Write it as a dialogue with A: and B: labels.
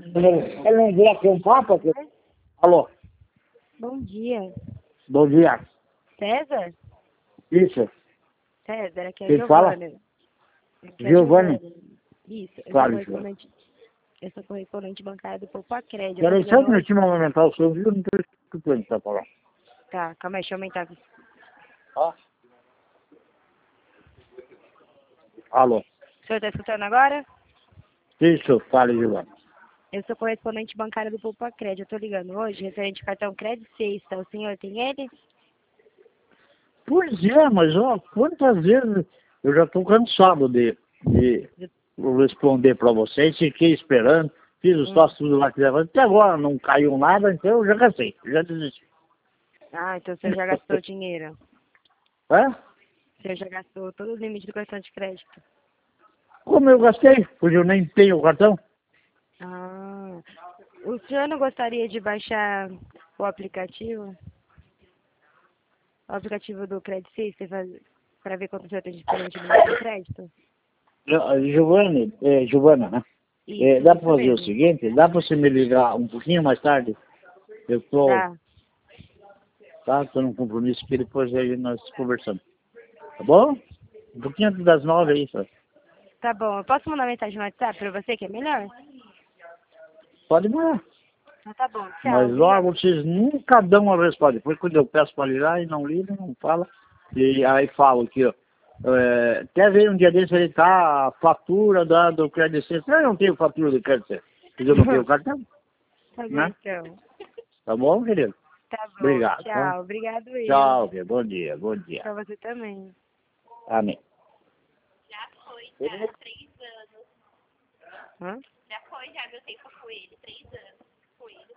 A: Ela não veio aqui um papo aqui. Alô?
B: Bom dia.
A: Bom dia.
B: César?
A: Isso.
B: César, aqui é a
A: Quem fala?
B: Giovana. Aqui é a
A: Giovana?
B: Isso, eu
A: Claro,
B: sou correspondente bancária do Poupa-Crédito. Eu tô
A: Peraí, só um
B: ligando hoje.
A: minutinho pra aumentar o som, viu? Não tô escutando o que tá falando.
B: Tá, calma aí, deixa eu aumentar.
A: Ó. Alô?
B: O senhor tá escutando agora?
A: Isso, fala, Giovana.
B: Eu sou correspondente bancária do Poupa-Crédito. Eu tô ligando hoje, referente ao cartão Crédito Sexta. O senhor tem ele?
A: Pois é, mas ó, quantas vezes eu já tô cansado de responder pra vocês, fiquei esperando, fiz os troços tudo lá que quiser fazer, até agora não caiu nada, então eu já cansei, já desisti.
B: Ah, então o senhor já gastou dinheiro.
A: É?
B: O senhor já gastou todo o limite do cartão de crédito.
A: Como eu gastei? Porque eu nem tenho o cartão.
B: Ah, o senhor não gostaria de baixar o aplicativo? O aplicativo do Credit System para ver quanto o senhor tem disponível de limite de crédito?
A: Giovana, né?
B: Isso,
A: Dá
B: isso
A: pra fazer o
B: mesmo.
A: seguinte, dá pra você me ligar um pouquinho mais tarde? Eu tô,
B: Tá,
A: tá, tô num compromisso que depois aí nós conversamos. Tá bom? Um pouquinho antes das 9 aí, só.
B: tá bom. Eu posso mandar mensagem no WhatsApp para você que é melhor?
A: Pode mandar.
B: Ah, tá bom. Tchau,
A: Mas
B: obrigada.
A: logo vocês nunca dão uma resposta. Depois quando eu peço para ligar e não liga, não fala. E aí falo aqui, ó. Até veio um dia desse aí, tá a fatura do Credit System. Eu não tenho fatura do Credit System. Porque eu não tenho cartão,
B: Tá bom,
A: né?
B: então.
A: Tá bom, querido?
B: Tá bom,
A: Obrigado, tá?
B: tchau. Obrigado eu.
A: Tchau, querido. Bom dia, bom dia.
B: Pra você também.
A: Amém.
B: Hã?